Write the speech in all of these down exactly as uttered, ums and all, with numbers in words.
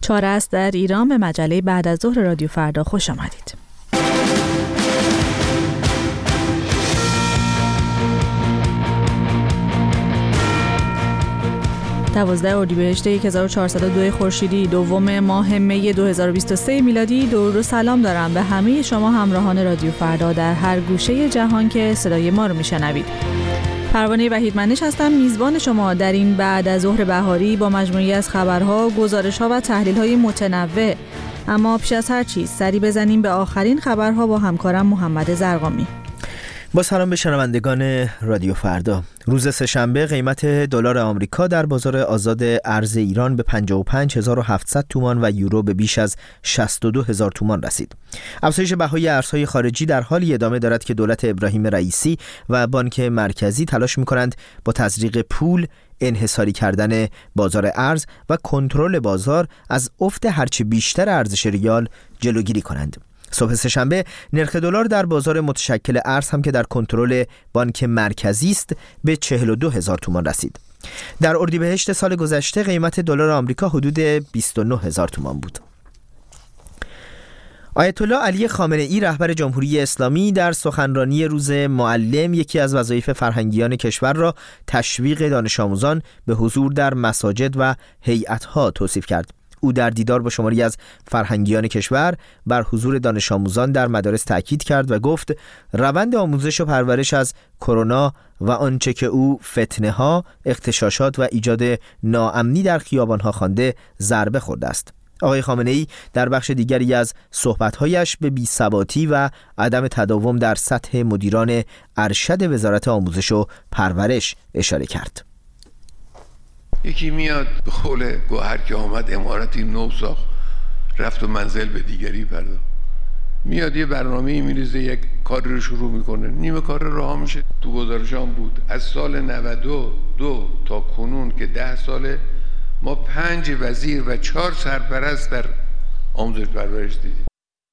چهار است در ایران به مجله بعد از ظهر رادیو فردا خوش آمدید. دوازده اردیبهشت هزار و چهارصد و دو خورشیدی، دوم ماه می دو هزار و بیست و سه میلادی. درود و سلام دارم به همه شما همراهان رادیو فردا در هر گوشه جهان که صدای ما رو میشنوید. پروانه وحیدمنش هستم، میزبان شما در این بعد از ظهر بهاری با مجموعی از خبرها، گزارش‌ها و تحلیل‌های متنوع. اما پیش از هر چیز سری بزنیم به آخرین خبرها با همکارم محمد زرقامی. با سلام به شنوندگان رادیو فردا. روز سه‌شنبه قیمت دلار آمریکا در بازار آزاد ارز ایران به پنجاه و پنج هزار و هفتصد تومان و یورو به بیش از شصت و دو هزار تومان رسید. افزایش بهای ارزهای خارجی در حالی ادامه دارد که دولت ابراهیم رئیسی و بانک مرکزی تلاش می‌کنند با تزریق پول، انحصاری کردن بازار ارز و کنترل بازار از افت هرچه بیشتر ارزش ریال جلوگیری کنند. صبح سه‌شنبه نرخ دلار در بازار متشکل ارز هم که در کنترل بانک مرکزی است به چهل و دو هزار تومان رسید. در اردیبهشت سال گذشته قیمت دلار آمریکا حدود بیست و نه هزار تومان بود. آیت الله علی خامنه ای رهبر جمهوری اسلامی در سخنرانی روز معلم یکی از وظایف فرهنگیان کشور را تشویق دانش آموزان به حضور در مساجد و هیئت‌ها توصیف کرد. او در دیدار با شماری از فرهنگیان کشور بر حضور دانش آموزان در مدارس تاکید کرد و گفت روند آموزش و پرورش از کرونا و آنچه که او فتنه‌ها، اغتشاشات و ایجاد ناامنی در خیابان‌ها خوانده ضربه خورده است. آقای خامنه‌ای در بخش دیگری از صحبت‌هایش به بی‌ثباتی و عدم تداوم در سطح مدیران ارشد وزارت آموزش و پرورش اشاره کرد. یکی میاد به قول گوهر که آمد امارتی نو ساخت، رفت و منزل به دیگری پرداخت. میاد یه برنامه‌ای میریزه، یک کاری رو شروع میکنه، نیمه کار رها میشه. تو گزارش هم بود از سال نود و دو تا کنون که ده ساله ما پنج وزیر و چهار سرپرست در آموزش پرورش دیدیم.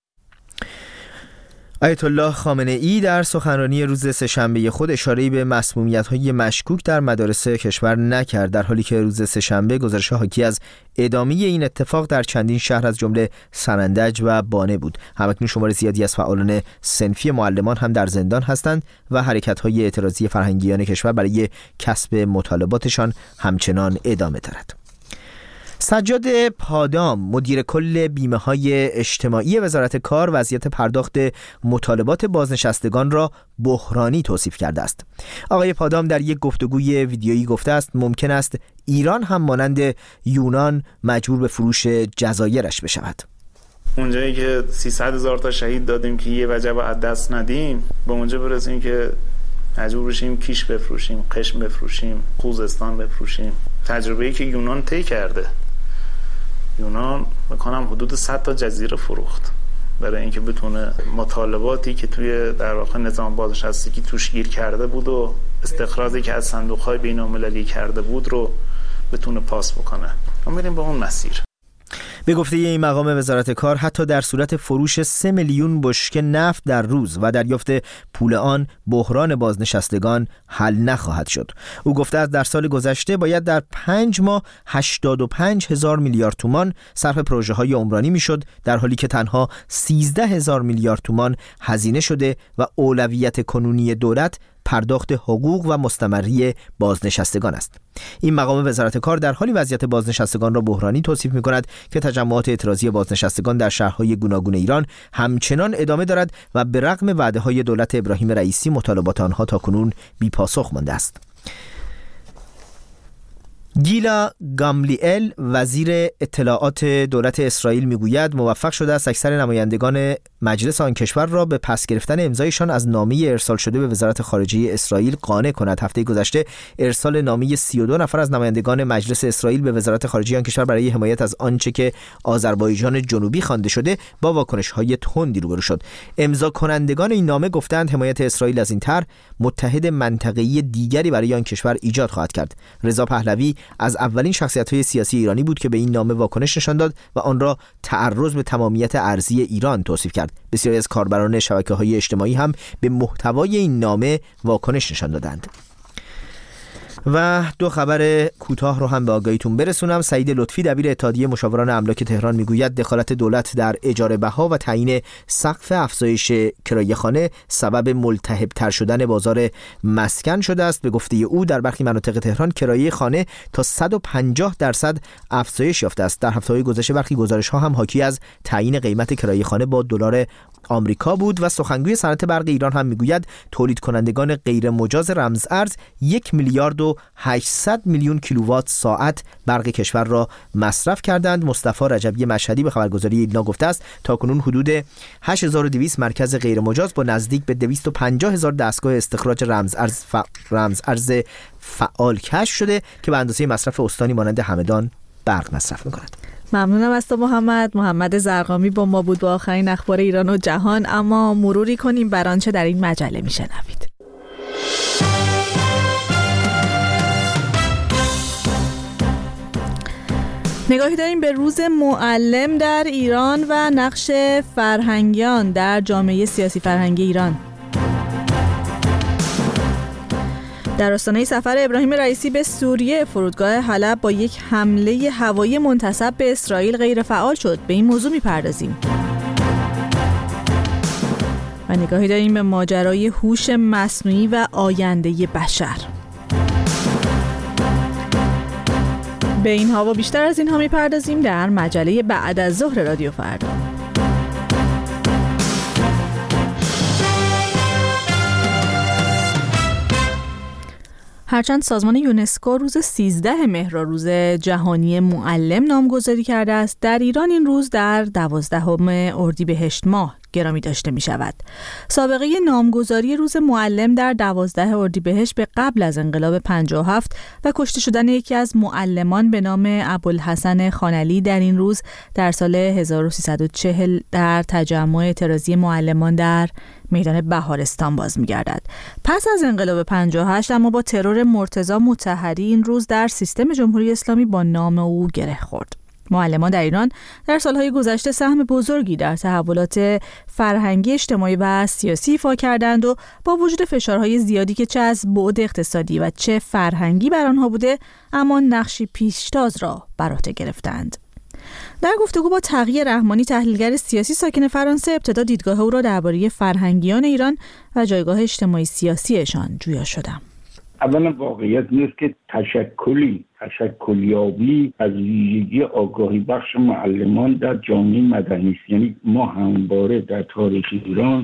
آیت الله خامنه ای در سخنرانی روز سه‌شنبه خود اشاره‌ای به مسمومیت‌های مشکوک در مدارس کشور نکرد، در حالی که روز سه‌شنبه گزارش‌ها حاکی از ادامه این اتفاق در چندین شهر از جمله سنندج و بانه بود. همکنون شمار زیادی از فعالان صنفی معلمان هم در زندان هستند و حرکت‌های اعتراضی فرهنگیان کشور برای کسب مطالباتشان همچنان ادامه دارد. سجاد پادام مدیر کل بیمه‌های اجتماعی وزارت کار وضعیت پرداخت مطالبات بازنشستگان را بحرانی توصیف کرده است. آقای پادام در یک گفتگوی ویدیویی گفته است ممکن است ایران هم مانند یونان مجبور به فروش جزایرش بشود. اونجایی که سیصد هزار تا شهید دادیم که یه وجب از دست ندیم، به اونجا برسیم که مجبور بشیم کیش بفروشیم، قشم بفروشیم، خوزستان بفروشیم. تجربه‌ای که یونان طی کرده. یونان میکنم حدود صد تا جزیره فروخت برای اینکه بتونه مطالباتی که توی در واقع نظام بازنشستگی توش گیر کرده بود و استخراجی که از صندوق‌های بین‌المللی کرده بود رو بتونه پاس بکنه. ما میریم به اون مسیر. به گفته این مقام وزارت کار حتی در صورت فروش سه میلیون بشکه نفت در روز و دریافت پول آن بحران بازنشستگان حل نخواهد شد. او گفته است در سال گذشته باید در پنج ماه هشتاد و پنج هزار میلیارد تومان صرف پروژه های عمرانی می شد، در حالی که تنها سیزده هزار میلیارد تومان هزینه شده و اولویت کنونی دولت پرداخت حقوق و مستمری بازنشستگان است. این مقام وزارت کار در حالی وضعیت بازنشستگان را بحرانی توصیف می کند که تجمعات اعتراضی بازنشستگان در شهرهای گوناگون ایران همچنان ادامه دارد و به رغم وعده‌های دولت ابراهیم رئیسی مطالبات آنها تاکنون بی پاسخ مانده است. گیلا گاملیل وزیر اطلاعات دولت اسرائیل میگوید موفق شده است اکثر نمایندگان مجلس آن کشور را به پس گرفتن امضایشان از نامه ارسال شده به وزارت خارجه اسرائیل قانع کند. هفته گذشته ارسال نامه سی و دو نفر از نمایندگان مجلس اسرائیل به وزارت خارجه آن کشور برای حمایت از آنچه که آذربایجان جنوبی خوانده شده با واکنش‌های تندی روبرو شد. امضا کنندگان این نامه گفتند حمایت اسرائیل از این طرح متحد منطقه‌ای دیگری برای آن کشور ایجاد خواهد کرد. رضا پهلوی از اولین شخصیت‌های سیاسی ایرانی بود که به این نامه واکنش نشان داد و آن را تعرض به تمامیت ارضی ایران توصیف کرد. بسیاری از کاربران شبکه‌های اجتماعی هم به محتوای این نامه واکنش نشان دادند. و دو خبر کوتاه رو هم به آگاهیتون برسونم. سعید لطفی دبیر اتحادیه مشاوران املاک تهران میگوید دخالت دولت در اجاره بها و تعیین سقف افزایش کرایه خانه سبب ملتهب‌تر شدن بازار مسکن شده است. به گفته او در برخی مناطق تهران کرایه خانه تا صد و پنجاه درصد افزایش یافته است. در هفته‌های گذشته برخی گزارش‌ها هم حاکی از تعیین قیمت کرایه خانه با دلار آمریکا بود و سخنگوی صنعت برق ایران هم میگوید تولید کنندگان غیر مجاز رمز ارز یک میلیارد و هشتصد میلیون کیلووات ساعت برق کشور را مصرف کردند. مصطفی رجبی مشهدی به خبرگزاری ایلنا گفته است تاکنون حدود هشت هزار و دویست مرکز غیر مجاز با نزدیک به دویست و پنجاه هزار دستگاه استخراج رمز ارز ف... رمز ارز فعال کشف شده که به اندازه مصرف استانی مانند همدان برق مصرف می‌کند. ممنونم از تو محمد. محمد زرقامی با ما بود با آخرین اخبار ایران و جهان. اما مروری کنیم بر آنچه در این مجله میشنوید. نگاهی داریم به روز معلم در ایران و نقش فرهنگیان در جامعه سیاسی فرهنگی ایران. در آستانه سفر ابراهیم رئیسی به سوریه، فرودگاه حلب با یک حمله هوایی منتسب به اسرائیل غیر فعال شد. به این موضوع می‌پردازیم. و نگاهی داریم به ماجرای هوش مصنوعی و آینده بشر. به اینها و بیشتر از اینها می‌پردازیم در مجله بعد از ظهر رادیو فردا. هرچند سازمان یونسکو روز سیزده مهر را روز جهانی معلم نامگذاری کرده است، در ایران این روز در دوازدهم اردیبهشت ماه گرامی داشته می شود. سابقه نامگذاری روز معلم در دوازده اردیبهشت به قبل از انقلاب پنجاه و هفت و کشته شدن یکی از معلمان به نام ابوالحسن خانعلی در این روز در سال هزار و سیصد و چهل در تجمع اعتراضی معلمان در میدان بهارستان باز می‌گردد. پس از انقلاب پنجاه و هشت اما با ترور مرتضی مطهری این روز در سیستم جمهوری اسلامی با نام او گره خورد. معلمان در ایران در سالهای گذشته سهم بزرگی در تحولات فرهنگی، اجتماعی و سیاسی ایفا کردند و با وجود فشارهای زیادی که چه از بعد اقتصادی و چه فرهنگی بر آنها بوده، اما نقشی پیشتاز را بر عهده گرفتند. در گفتگو با تقی رحمانی، تحلیلگر سیاسی ساکن فرانسه، ابتدا دیدگاه او را درباره فرهنگیان ایران و جایگاه اجتماعی سیاسیشان جویا شدم. اولا واقعیت نیست که تشکلی تشکلیابی از ویژگی آگاهی بخش معلمان در جامعه مدنی است. یعنی ما همواره در تاریخ ایران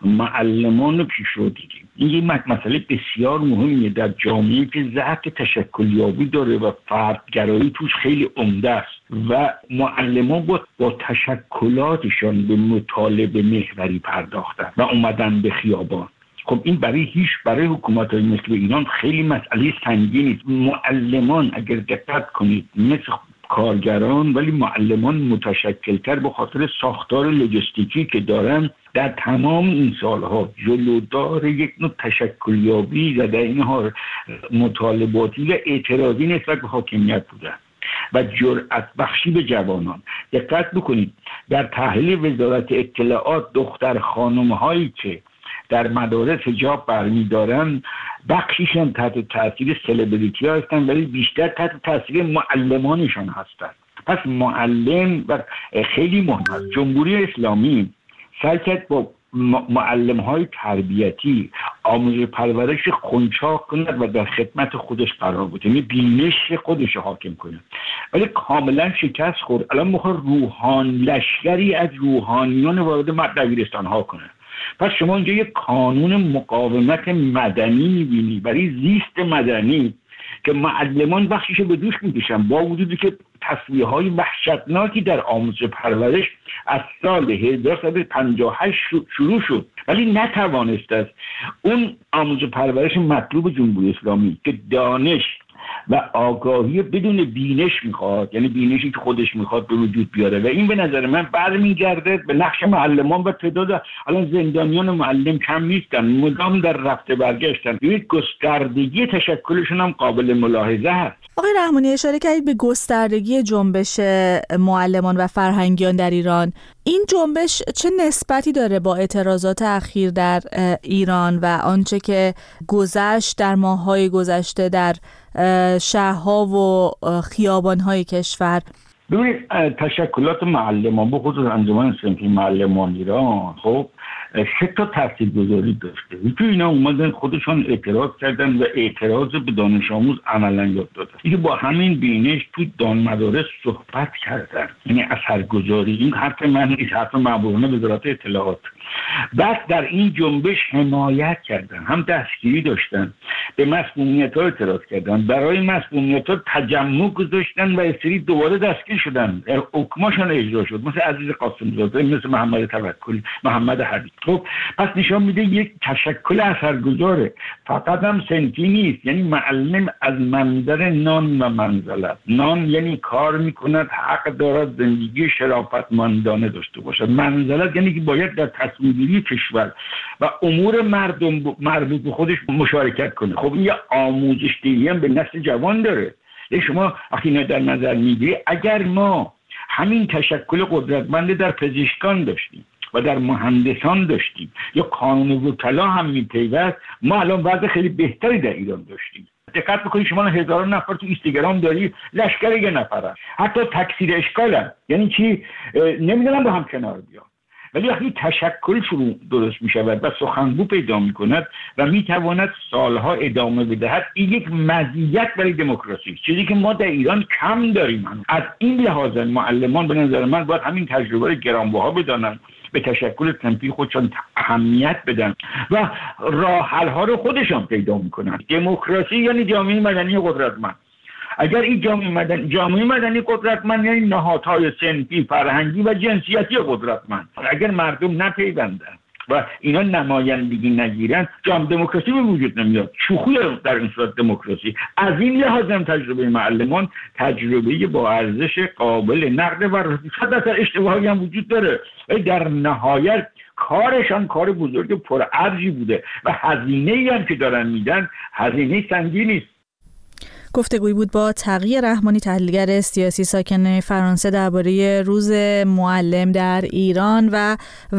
معلمان رو پیشرو دیدیم. این یک مسئله بسیار مهمیه در جامعه‌ای که ضعف تشکلیابی داره و فردگرایی توش خیلی عمده است و معلمان با, با تشکلاتشان به مطالبه محوری پرداختن و اومدن به خیابان. خب این برای هیچ برای حکومت‌های مثل ایران خیلی مسئله سنگینی است. معلمان اگر دقت کنید مثل کارگران، ولی معلمان متشکل‌تر به خاطر ساختار لوجستیکی که دارن در تمام این سالها جلودار یک نوع تشکلیابی و در این حال مطالباتی و اعتراضی نسبت به حاکمیت بودن و جرأت بخشی به جوانان. دقت بکنید در تحلیل وزارت اطلاعات دختر خانم‌هایی که در مدارس حجاب برمی‌دارن بخشیشان تحت تاثیر سلبریتی ها هستن، ولی بیشتر تحت تاثیر معلمانشان هستن. پس معلم و خیلی مهم است. جمهوری اسلامی سعی کرد با معلم‌های تربیتی آموزش پرورش خنچاق کند و در خدمت خودش قرار بود، یعنی بینش خودش حاکم کنه، ولی کاملا شکست خورد. الان میخواد روحان لشکری از روحانیان وارد دبیرستان ها کنه. پس شما اینجا یک کانون مقاومت مدنی می‌بینی برای زیست مدنی که معلمان بخشیش به دوش می‌کشن، با وجودی که تصویرهای وحشتناکی در آموزش پرورش از سال هزار و سیصد و پنجاه و هشت شروع شد، ولی نتوانست از اون آموزش پرورش مطلوب جمهوری اسلامی که دانش و آگاهی بدون بینش میخواد، یعنی بینشی که خودش میخواد به وجود بیاره، و این به نظر من برمیگرده به نقش معلمان و تعداد الان زندانیان معلم کم نیستن، مدام در رفته برگشتن. یک گستردگی تشکلشون هم قابل ملاحظه هست. آقای رحمانی اشاره کردید به گستردگی جنبش معلمان و فرهنگیان در ایران. این جنبش چه نسبتی داره با اعتراضات اخیر در ایران و آنچه که گذشت در ماه‌های گذشته در شهرها و خیابان‌های کشور. ببینید تشکلات معلمان به خصوص انجمن صنفی معلمان ایران خب سه تا تاثیرگذاری داشته. یکی اینا اومدن خودشان اعتراض کردن و اعتراض به دانش آموز عملا یاد دادن. دیگه با همین بینش تو دان مدارس صحبت کردن، یعنی اثرگذاری. این حرف من نیست، حرف معبورانه وزارت اطلاعات. بعد در این جنبش حمایت کردن، هم دستگیری داشتن، به مسمومیت‌ها اعتراض کردن، برای مسمومیت‌ها تجمع گذاشتن و سری دوباره دستگیر شدن، حکماشون اجرا شد، مثل عزیز قاسم زاده، مثل محمد توکلی، محمد حبیب. خب پس نشان میده یک تشکل اثرگذاره، فقط هم صنفی نیست. یعنی معلم از منظر نان و منزلت، نان یعنی کار میکند، حق دارد زندگی شرافتمندانه داشته باشد، منزلت یعنی که باید در تصمیم‌گیری کشور و امور مردم مربوط به خودش مشارکت کنه. خب این یه آموزش دهی هم به نسل جوان داره. شما وقتی اینو در نظر میگیری، اگر ما همین تشکل قدرتمند در پزشکان داشتیم و در مهندسان داشتیم یا قانون وکلا هم میپیوست، ما الان وضع خیلی بهتری در ایران داشتیم. دقت بکنید شما هزاران نفر تو اینستاگرام داری، لشکر یه نفره، حتی تکثیر اشکال هم. یعنی چی؟ نمیدونم با هم کنار بیان. ولی وقتی تشکل شروع درست می شود و سخنگو پیدا می کند و می تواند سالها ادامه بدهد، این یک مزیت برای دموکراسی، چیزی که ما در ایران کم داریم. هم. از این لحاظ معلمان به نظر من باید همین تجربه رو گرانبها بدانند، به تشکل صنفی خودشان اهمیت بدن و راه حل ها رو خودشان پیدا می کنند. دموکراسی یعنی جامعه مدنی قدرتمند. اگر این جامعه مدنی جامعه مدنی قدرتمند یعنی نهادهای صنفی، فرهنگی و جنسیتی قدرتمند. اگر مردم نپیوندن و اینا نمایندگی نگیرن، جامعه دموکراسی به وجود نمیاد. شوخی در این صورت دموکراسی. از این لحاظ هم تجربه معلمان تجربه با ارزش قابل نقد و صد درصد اشتباهی هم وجود داره، ولی در نهایت کارشان کار بزرگ پرارزی بوده و هزینه‌ای هم که دارن میدن هزینه سنگینی است. گفتگویی بود با تقی رحمانی، تحلیلگر سیاسی ساکن فرانسه، درباره روز معلم در ایران و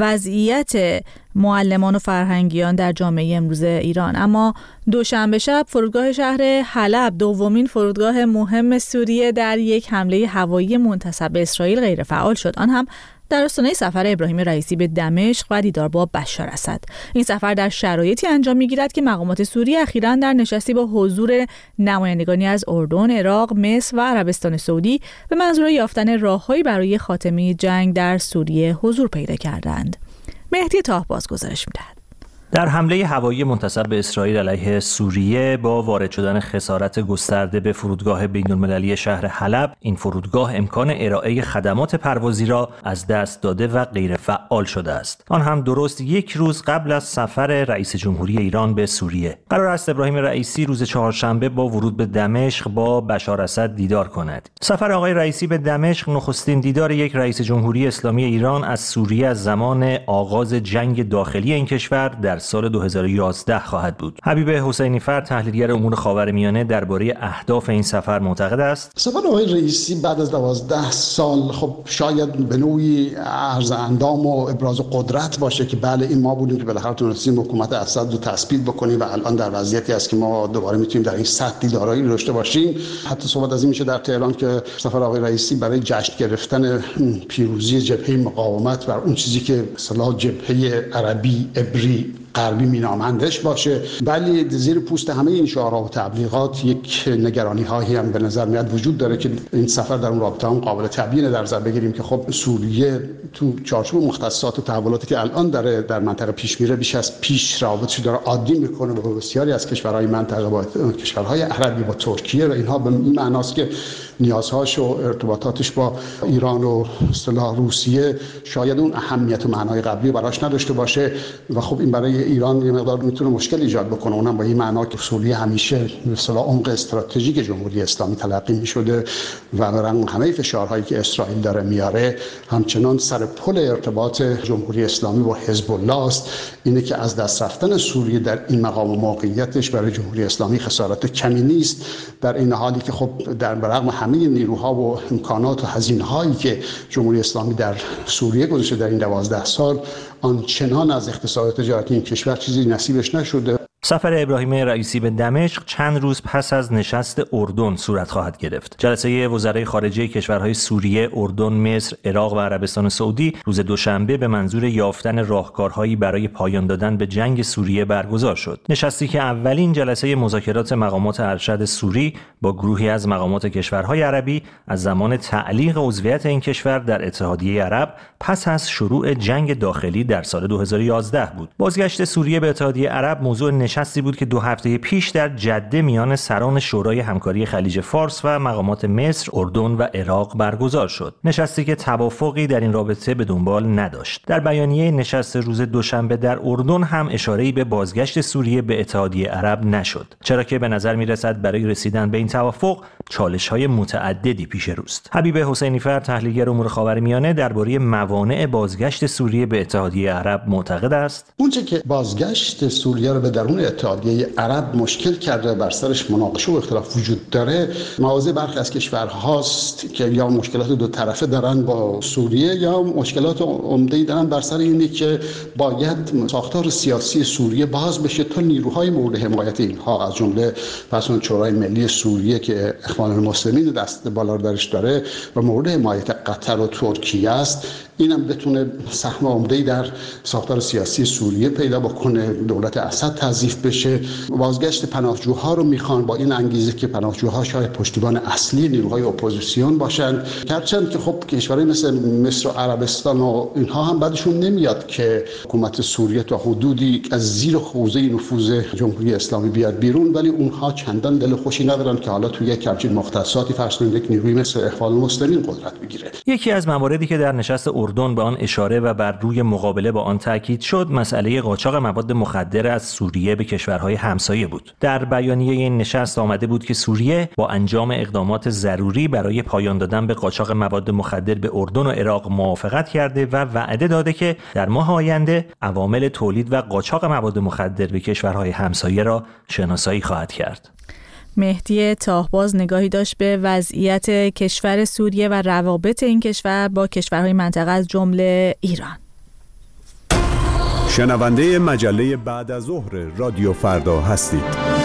وضعیت معلمان و فرهنگیان در جامعه امروز ایران. اما دوشنبه شب فرودگاه شهر حلب، دومین فرودگاه مهم سوریه، در یک حمله هوایی منتسب به اسرائیل غیر فعال شد. آن هم در آستانه سفر ابراهیم رئیسی به دمشق و دیدار با بشار اسد. این سفر در شرایطی انجام می‌گیرد که مقامات سوریه اخیراً در نشستی با حضور نمایندگانی از اردن، عراق، مصر و عربستان سعودی به منظور یافتن راههایی برای خاتمه جنگ در سوریه حضور پیدا کردند. مهدی طاهباز گزارش می‌دهد. در حمله هوایی منتسب به اسرائیل علیه سوریه با وارد شدن خسارت گسترده به فرودگاه بین‌المللی شهر حلب، این فرودگاه امکان ارائه خدمات پروازی را از دست داده و غیر فعال شده است. آن هم درست یک روز قبل از سفر رئیس جمهوری ایران به سوریه. قرار است ابراهیم رئیسی روز چهارشنبه با ورود به دمشق با بشار اسد دیدار کند. سفر آقای رئیسی به دمشق نخستین دیدار یک رئیس جمهوری اسلامی ایران از سوریه از زمان آغاز جنگ داخلی این کشور در سال دو هزار و یازده خواهد بود. حبیب حسینی فر، تحلیلگر امور خاورمیانه، درباره اهداف این سفر معتقد است: سفر آقای رئیسی بعد از دوازده سال خب شاید به نوعی عرض اندام و ابراز قدرت باشه که بله این ما بودیم که بالاخره تونستیم حکومت اسد رو تثبیت بکنیم و الان در وضعیتی است که ما دوباره میتونیم در این سطح دیدارایی داشته باشیم. حتی صحبت از این میشه در تهران که سفر آقای رئیسی برای جشن گرفتن پیروزی جبهه مقاومت بر اون چیزی که اصطلاح جبهه عربی عبری غربی مینامندش باشه. ولی زیر پوست همه این شعارها و تبلیغات یک نگرانی هایی هم به نظر میاد وجود داره که این سفر در اون رابطه هم قابل تبیین در نظر بگیریم که خب سوریه تو چارچوب مختصات و تحولاتی که الان داره در منطقه پیش میره، بیش از پیش رابطه‌اش داره عادی میکنه با بسیاری از کشورهای منطقه، با کشورهای عربی، با ترکیه، و اینها به این معناست که نیازهاش و ارتباطاتش با ایران و اصطلاح روسیه شاید اون اهمیت و معنای قبلی براش نداشته باشه و خب این برای ایران یه مقدار میتونه مشکل ایجاد بکنه، اونم با این معنا که سوریه همیشه به اصطلاح عمق استراتژیک جمهوری اسلامی تلقی میشده و برای همه فشارهایی که اسرائیل داره میاره همچنان سر پل ارتباط جمهوری اسلامی با حزب الله است. اینه که از دست رفتن سوریه در این مقام و موقعیتش برای جمهوری اسلامی خسارت کمی نیست، در این حالی که خب در برغم همه نیروها و امکانات و هزینه‌هایی که جمهوری اسلامی در سوریه گذاشته در این دوازده سال، آنچنان از اقتصاد تجارتی این کشور چیزی نصیبش نشده. سفر ابراهیم رئیسی به دمشق چند روز پس از نشست اردن صورت خواهد گرفت. جلسه وزرای خارجه کشورهای سوریه، اردن، مصر، عراق و عربستان سعودی روز دوشنبه به منظور یافتن راهکارهایی برای پایان دادن به جنگ سوریه برگزار شد. نشستی که اولین جلسه مذاکرات مقامات ارشد سوری با گروهی از مقامات کشورهای عربی از زمان تعلیق عضویت این کشور در اتحادیه عرب پس از شروع جنگ داخلی در سال دو هزار و یازده بود. بازگشت سوریه به اتحادیه عرب موضوع نشستی بود که دو هفته پیش در جده میان سران شورای همکاری خلیج فارس و مقامات مصر، اردن و عراق برگزار شد. نشستی که توافقی در این رابطه به دنبال نداشت. در بیانیه نشست روز دوشنبه در اردن هم اشاره‌ای به بازگشت سوریه به اتحادیه عرب نشد، چرا که به نظر می‌رسد برای رسیدن به این توافق چالش‌های متعددی پیش روست. حبیب حسینی‌فر، تحلیلگر امور خاورمیانه، درباره موانع بازگشت سوریه به اتحادیه عرب معتقد است: اونچه که بازگشت سوریه رو به درون اتحادیه عرب مشکل کرده، بر سرش مناقشه و اختلاف وجود داره، مواضع برخی از کشورهاست که یا مشکلات دو طرفه دارن با سوریه یا مشکلات عمده‌ای دارن بر سر اینه که باید ساختار سیاسی سوریه باز بشه تا نیروهای مورد حمایت اینها از جمله فرضاً شورای ملی سوریه که اخوان المسلمین دست بالا درش داره و مورد حمایت قطر و ترکیه است، اینم بتونه سهم عمده‌ای در ساختار سیاسی سوریه پیدا بکنه، دولت اسد تضعیف بشه. بازگشت پناهجوها رو میخوان با این انگیزه که پناهجوها شاید پشتیبان اصلی نیروهای اپوزیسیون باشن، هرچند که خب کشورهای مثل مصر و عربستان و اینها هم بعدشون نمیاد که حکومت سوریه تا حدودی از زیر خوزه نفوذ جمهوری اسلامی بیاد بیرون، ولی اونها چندان دل خوشی ندارن که حالا توی یک همچین مختصاتی فرض کنید یک نیروی مثل اخوان المسلمین قدرت بگیره. یکی از مواردی که در نشست اردن به آن اشاره و بر روی مقابله با آن تاکید شد، مسئله قاچاق مواد مخدر از سوریه به کشورهای همسایه بود. در بیانیه این نشست آمده بود که سوریه با انجام اقدامات ضروری برای پایان دادن به قاچاق مواد مخدر به اردن و عراق موافقت کرده و وعده داده که در ماه آینده عوامل تولید و قاچاق مواد مخدر به کشورهای همسایه را شناسایی خواهد کرد. مهدی تاهباز نگاهی داشت به وضعیت کشور سوریه و روابط این کشور با کشورهای منطقه از جمله ایران. شنونده مجله بعد از ظهر رادیو فردا هستید.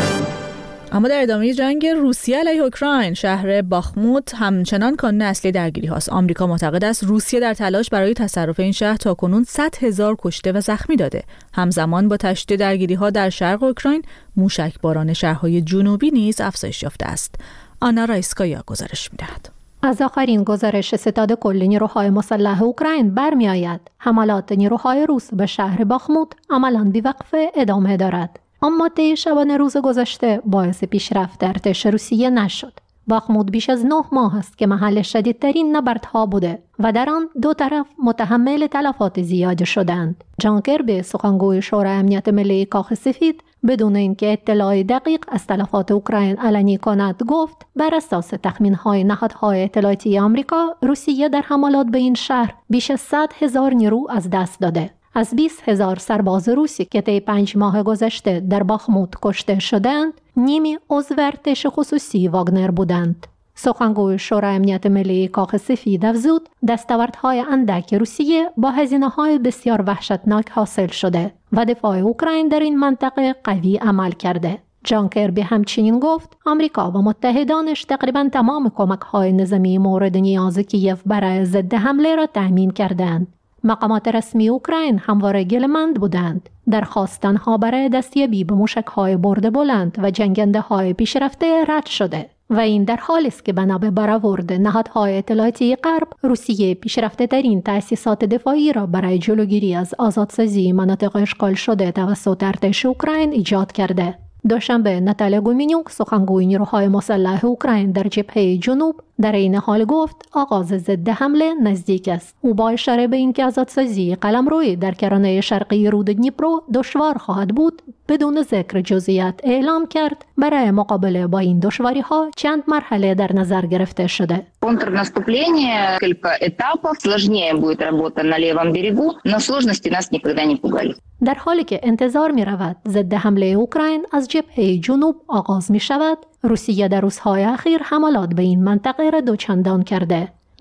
اما در ادامه جنگ روسیه علیه اوکراین، شهر باخموت همچنان کانون اصلی درگیری هاست. آمریکا معتقد است روسیه در تلاش برای تصرف این شهر تاکنون صد هزار کشته و زخمی داده. همزمان با تشدید درگیری ها در شرق اوکراین، موشکباران شهرهای جنوبی نیز افزایش یافته است. آنا رایسکایا گزارش می‌دهد. از آخرین گزارش ستاد کل نیروهای مسلح اوکراین برمی آید حملات نیروهای روس به شهر باخموت عملاً بی‌وقفه ادامه دارد. اما طی شبانه روز گذشته باعث پیشرفت در ارتش روسیه نشد. باخموت بیش از نه ماه است که محل شدیدترین نبردها بوده و در آن دو طرف متحمل تلفات زیاد شدند. جان کربی، سخنگوی شورای امنیت ملی کاخ سفید، بدون اینکه اطلاع دقیق از تلفات اوکراین علنی کند، گفت بر اساس تخمین‌های نهادهای اطلاعاتی آمریکا، روسیه در حملات به این شهر بیش از صد هزار نیرو از دست داده. از بیست هزار سرباز روسی که طی پنج ماه گذشته در باخموت کشته شدند، نیمی عضو ارتش خصوصی واگنر بودند. سخنگوی شورای امنیت ملی کاخ سفید افزود دستاوردهای اندک روسیه با هزینه‌های بسیار وحشتناک حاصل شده و دفاع اوکراین در این منطقه قوی عمل کرده. جان کربی همچنین گفت آمریکا و متحدانش تقریباً تمام کمک‌های نظامی مورد نیاز کیف برای ضد حمله را تأمین کردند. مقامات رسمی اوکراین همواره گله‌مند بودند. درخواستنها برای دستیابی به موشک‌های برد بلند و جنگنده‌های پیشرفته رد شده و این در حالی است که بنا به برآورد نهادهای اطلاعاتی غرب، روسیه پیشرفته ترین تأسیسات دفاعی را برای جلوگیری از آزادسازی مناطق اشغال شده توسط ارتش اوکراین ایجاد کرده. دوشنبه ناتالیا گومینیوک، سخنگوی نیروهای مسلح اوکراین در جبهه جنوب، در این حال گفت آغاز ضد حمله نزدیک است. او با اشاره به اینکه آزادسازی قلمرویی در کرانه شرقی رود دنیپرو دشوار خواهد بود، بدون ذکر جزئیات اعلام کرد برای مقابله با این دشواری‌ها چند مرحله در نظر گرفته شده. Контрнаступление, несколько этапов, сложнее будет работа на левом берегу, но сложности нас никогда не пугали. در حالی که انتظار می رود ضد حمله اوکراین از جبهه جنوب آغاز می شود، روسیه در روزهای اخیر حملات به این منطقه را دوچندان کرده.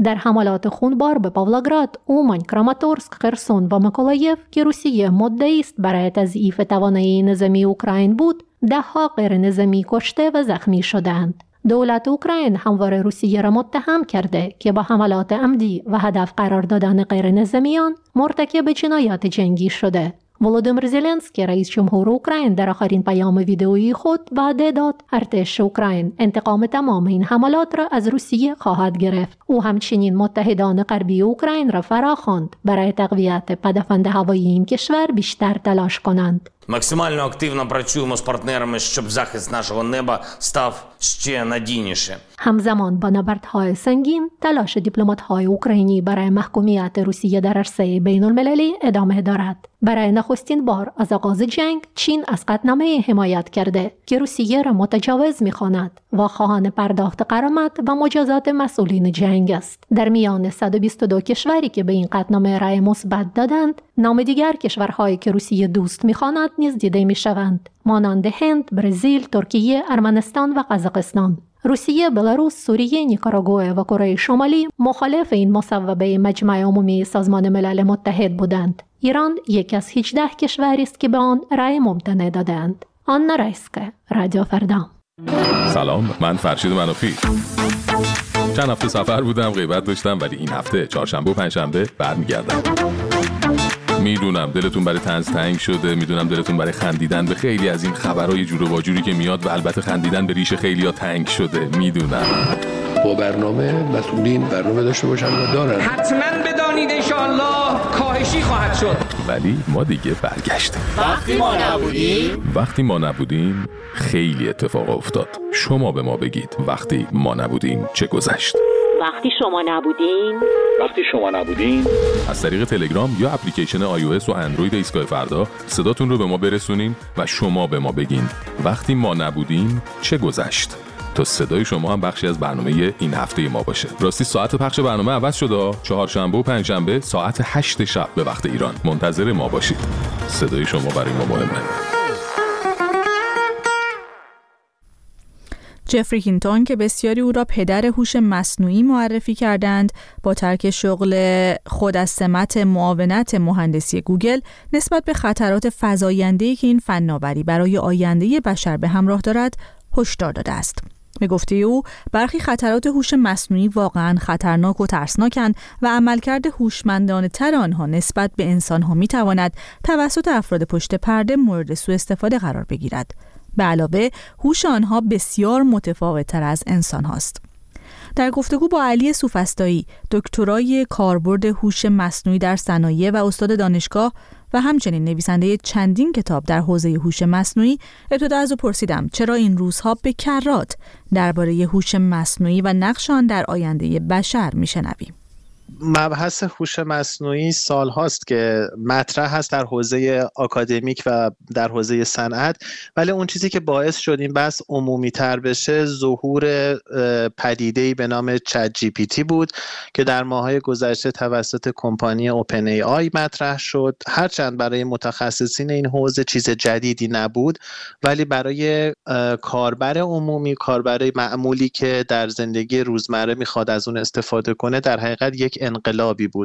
در حملات خونبار به پاولوگراد، اومان، کراماتورسک، خرسون و میکولایف که روسیه مدعی است برای تضعیف توانایی نظامی اوکراین بود، ده‌ها غیر نظامی کشته و زخمی شدند. دولت اوکراین همواره روسیه را متهم کرده که با حملات عمدی و هدف قرار دادن غیر نظامیان مرتکب جنایات جنگی شده. ولودیمیر زلنسکی رئیس جمهور اوکراین در آخرین پیام ویدئویی خود وعده داد ارتش اوکراین انتقام تمام این حملات را از روسیه خواهد گرفت. او همچنین متحدان غربی اوکراین را فراخواند برای تقویت پدافند هوایی این کشور بیشتر تلاش کنند. Максимально активно працюємо з партнерами, щоб захист нашого неба став ще надійнішим. همزمان با نبردهای سنگین، تلاش دیپلمات‌های اوکراینی برای محکومیت روسیه در عرصه بین‌المللی ادامه دارد. برای نخستین بار از آغاز جنگ، چین از قطعنامه حمایت کرده که روسیه را متجاوز می‌خواند و خواهان پرداخت غرامت و مجازات مسئولین جنگ است. در میان صد و بیست و دو کشوری که به این قطعنامه رأی مثبت دادند، نام دیگر کشورهایی که روسیه دوست می‌خواند نیز دیده می‌شوند، مانند هند، برزیل، ترکیه، ارمنستان و قزاقستان. روسیه، بلاروس، سوریه، نیکاراگوئه و کره شمالی مخالف این مصوبه مجمع عمومی سازمان ملل متحد بودند. ایران یکی از هجده کشوری است که به آن رأی ممتنع دادند. آنا رایسکه، رادیو فردا. سلام، من فرشید منافی. چند هفته سفر بودم، غیبت داشتم، ولی این هفته چهارشنبه و پنجشنبه برمیگردم. میدونم دلتون برای طنز تنگ شده، میدونم دلتون برای خندیدن به خیلی از این خبرهای جور و واجوری که میاد و البته خندیدن به ریش خیلیا تنگ شده، میدونم. با برنامه مسئولین برنامه داشته باشن و دارن. حتما بدانید انشاءالله کاهشی خواهد شد. ولی ما دیگه برگشتیم. وقتی ما نبودیم وقتی ما نبودیم خیلی اتفاق افتاد. شما به ما بگید وقتی ما نبودیم چه گذشت؟ وقتی شما نبودین وقتی شما نبودین از طریق تلگرام یا اپلیکیشن آی او اس و اندروید ایستگاه فردا صداتون رو به ما برسونین و شما به ما بگین وقتی ما نبودیم چه گذشت، تا صدای شما هم بخشی از برنامه این هفته ما باشه. راستی ساعت پخش برنامه عوض شده، چهارشنبه و پنجشنبه ساعت هشت شب به وقت ایران. منتظر ما باشید. صدای شما برای ما مهمه. جفری هینتون که بسیاری او را پدر هوش مصنوعی معرفی کردند، با ترک شغل خود از سمت معاونت مهندسی گوگل نسبت به خطرات فزاینده‌ای که این فناوری برای آینده بشر به همراه دارد هشدار داده است. به گفته او برخی خطرات هوش مصنوعی واقعاً خطرناک و ترسناکند و عملکرد هوشمندانه تر آنها نسبت به انسانها می‌تواند توسط افراد پشت پرده مورد سوء استفاده قرار بگیرد. به علاوه هوش آنها بسیار متفاوت‌تر از انسان هاست. در گفتگو با علی سوفسطایی، دکترای کاربرد هوش مصنوعی در صنایع و استاد دانشگاه و همچنین نویسنده چندین کتاب در حوزه هوش مصنوعی، ابتدا از او پرسیدم چرا این روزها به کرات درباره هوش مصنوعی و نقش آن در آینده بشر میشنویم. مبحث هوش مصنوعی سال هاست که مطرح هست در حوزه آکادمیک و در حوزه صنعت، ولی اون چیزی که باعث شد این بحث عمومی تر بشه ظهور پدیده‌ای به نام چت جی پی تی بود که در ماه‌های گذشته توسط کمپانی اوپن ای آی مطرح شد. هرچند برای متخصصین این حوزه چیز جدیدی نبود، ولی برای کاربر عمومی، کاربر معمولی که در زندگی روزمره میخواد از اون استفاده کنه، در حقیقت یک انقلابی بود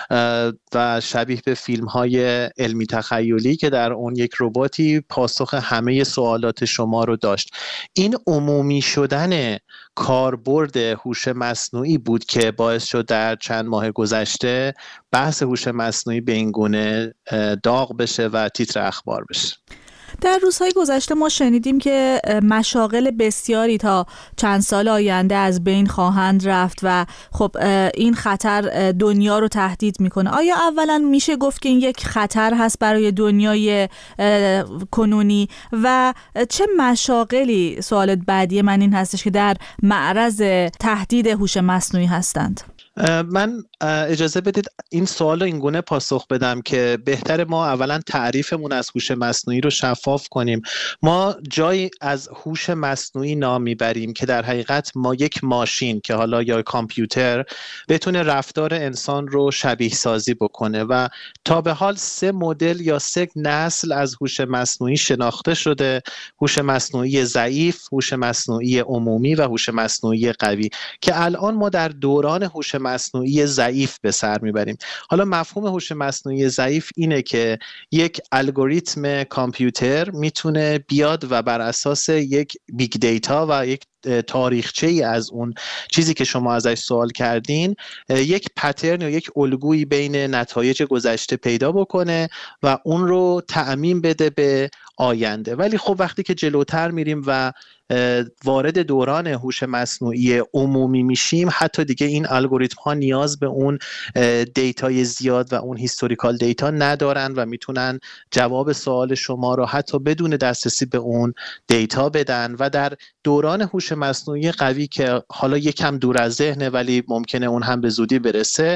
و شبیه به فیلم‌های علمی تخیلی که در اون یک رباتی پاسخ همه سوالات شما رو داشت. این عمومی شدن کاربرد هوش مصنوعی بود که باعث شد در چند ماه گذشته بحث هوش مصنوعی به این گونه داغ بشه و تیتر اخبار بشه. در روزهای گذشته ما شنیدیم که مشاغل بسیاری تا چند سال آینده از بین خواهند رفت و خب این خطر دنیا رو تهدید میکنه. آیا اولا میشه گفت که این یک خطر هست برای دنیای کنونی و چه مشاغلی، سوال بعدی من این هستش، که در معرض تهدید هوش مصنوعی هستند؟ من اجازه بدید این سوال رو اینگونه پاسخ بدم که بهتر ما اولا تعریفمون از هوش مصنوعی رو شفاف کنیم. ما جایی از هوش مصنوعی نام میبریم که در حقیقت ما یک ماشین که حالا یا کامپیوتر بتونه رفتار انسان رو شبیه سازی بکنه و تا به حال سه مدل یا سه نسل از هوش مصنوعی شناخته شده: هوش مصنوعی ضعیف، هوش مصنوعی عمومی و هوش مصنوعی قوی، که الان ما در دوران هوش مصنوعی ضعیف به سر میبریم. حالا مفهوم هوش مصنوعی ضعیف اینه که یک الگوریتم کامپیوتر میتونه بیاد و بر اساس یک بیگ دیتا و یک تاریخچه ای از اون چیزی که شما ازش سوال کردین یک پترن یا یک الگویی بین نتایج گذشته پیدا بکنه و اون رو تعمیم بده به آینده. ولی خب وقتی که جلوتر میریم و وارد دوران هوش مصنوعی عمومی میشیم، حتی دیگه این الگوریتم ها نیاز به اون دیتای زیاد و اون هیستوریکال دیتا ندارن و میتونن جواب سوال شما رو حتی بدون دسترسی به اون دیتا بدن. و در دوران هوش مصنوعی قوی که حالا یکم دور از ذهنه ولی ممکنه اون هم به زودی برسه،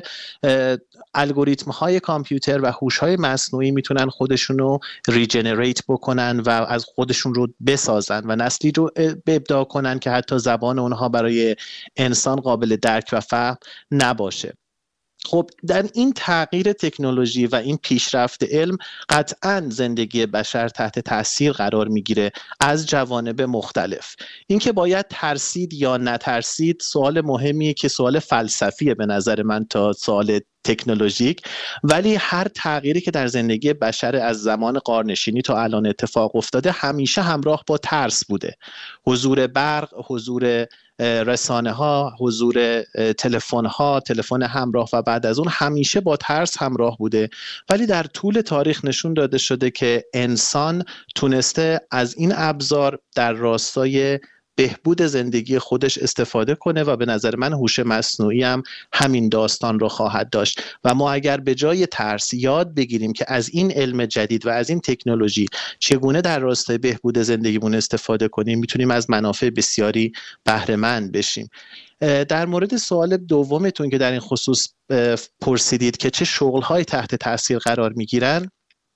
الگوریتم های کامپیوتر و هوش های مصنوعی میتونن خودشون رو ریجنریت بکنن و از خودشون رو بسازن و نسلی رو ابداع کنن که حتی زبان اونها برای انسان قابل درک و فهم نباشه. خب در این تغییر تکنولوژی و این پیشرفت علم قطعاً زندگی بشر تحت تاثیر قرار میگیره از جوانب مختلف. اینکه باید ترسید یا نترسید سوال مهمیه که سوال فلسفیه به نظر من تا سوال تکنولوژیک، ولی هر تغییری که در زندگی بشر از زمان غارنشینی تا الان اتفاق افتاده همیشه همراه با ترس بوده. حضور برق، حضور رسانه ها، حضور تلفن ها، تلفن همراه و بعد از اون همیشه با ترس همراه بوده. ولی در طول تاریخ نشون داده شده که انسان تونسته از این ابزار در راستای بهبود زندگی خودش استفاده کنه و به نظر من هوش مصنوعی هم همین داستان رو خواهد داشت. و ما اگر به جای ترس یاد بگیریم که از این علم جدید و از این تکنولوژی چگونه در راستای بهبود زندگیمون استفاده کنیم، میتونیم از منافع بسیاری بهره مند بشیم. در مورد سوال دومتون که در این خصوص پرسیدید که چه شغل‌های تحت تاثیر قرار میگیرن،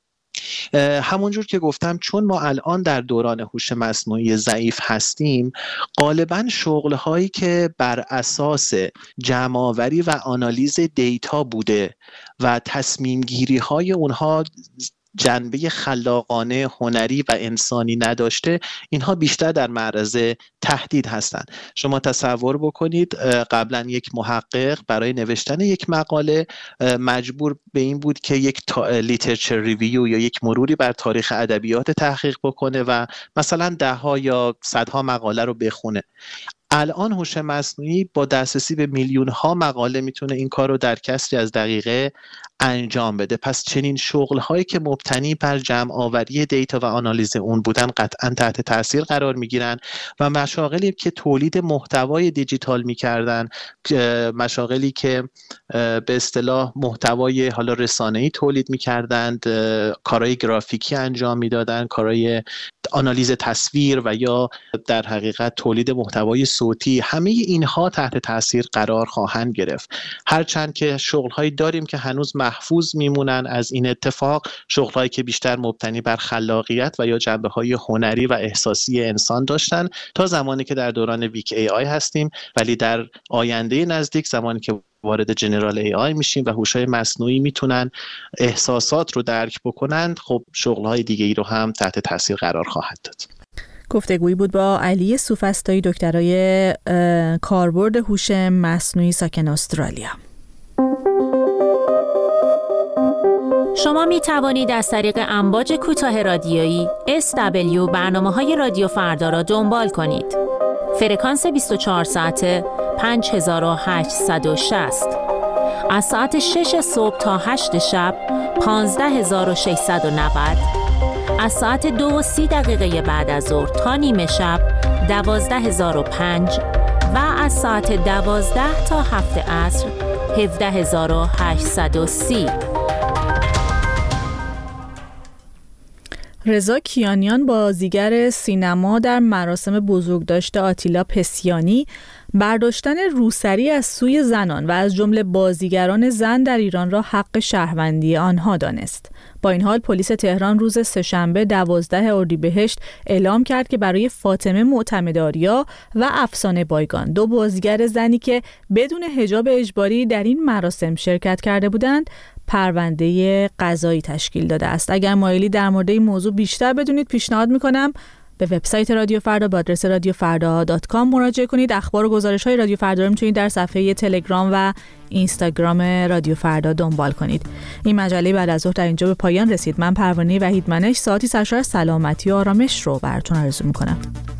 همونجور که گفتم چون ما الان در دوران هوش مصنوعی ضعیف هستیم، غالباً شغل‌هایی که بر اساس جمع‌آوری و آنالیز دیتا بوده و تصمیم گیری‌های اونها جنبه خلاقانه، هنری و انسانی نداشته، اینها بیشتر در معرض تهدید هستند. شما تصور بکنید قبلا یک محقق برای نوشتن یک مقاله مجبور به این بود که یک لیترچر ریویو یا یک مروری بر تاریخ ادبیات تحقیق بکنه و مثلا ده ها یا صدها مقاله رو بخونه. الان هوش مصنوعی با دسترسی به میلیون ها مقاله میتونه این کار رو در کسری از دقیقه انجام بده. پس چنین شغل هایی که مبتنی بر جمع آوری دیتا و آنالیز اون بودن قطعا تحت تاثیر قرار میگیرن و مشاغلی که تولید محتوای دیجیتال میکردن، مشاغلی که به اصطلاح محتوای حالا رسانه‌ای تولید میکردند، کارهای گرافیکی انجام میدادن، کارهای آنالیز تصویر و یا در حقیقت تولید محتوای صوتی، همه اینها تحت تاثیر قرار خواهند گرفت. هرچند که شغل‌هایی داریم که هنوز محفوظ میمونن از این اتفاق، شغل‌هایی که بیشتر مبتنی بر خلاقیت و یا جنبه‌های هنری و احساسی انسان داشتن تا زمانی که در دوران ویک ای آی هستیم. ولی در آینده نزدیک زمانی که وارد جنرال ای آی میشیم و هوش‌های مصنوعی میتونن احساسات رو درک بکنن، خب شغل‌های دیگه‌ای رو هم تحت تاثیر قرار خواهد داد. گفتگویی بود با علی سوفسطایی، دکترای کاربرد هوش مصنوعی، ساکن استرالیا. شما می توانید از طریق امواج کوتاه رادیویی اس دبلیو برنامه‌های رادیو فردا را دنبال کنید. فرکانس بیست و چهار ساعته پنج هزار و هشتصد و شصت، از ساعت شش صبح تا هشت شب پانزده هزار و ششصد و نود، از ساعت دو و سی دقیقه بعد از ظهر تا نیمه شب دوازده هزار و پنج و از ساعت دوازده تا هفت عصر هفده هزار و هشتصد و سی. رضا کیانیان، بازیگر سینما، در مراسم بزرگداشت آتیلا پسیانی برداشتن روسری از سوی زنان و از جمله بازیگران زن در ایران را حق شهروندی آنها دانست. با این حال پلیس تهران روز سه‌شنبه دوازده اردیبهشت اعلام کرد که برای فاطمه معتمدآریا و افسانه بایگان، دو بازیگر زنی که بدون حجاب اجباری در این مراسم شرکت کرده بودند، پرونده قضایی تشکیل داده است. اگر مایلی در مورد این موضوع بیشتر بدونید، پیشنهاد میکنم به وبسایت رادیو فردا با آدرس رادیو فردا دات کام مراجعه کنید. اخبار و گزارش‌های رادیو فردا رو میتونید در صفحه تلگرام و اینستاگرام رادیو فردا دنبال کنید. این مجله بعد از ظهر در اینجا به پایان رسید. من پروانه وحیدمنش ساعتی سرشار سلامتی و آرامش رو براتون آرزو میکنم.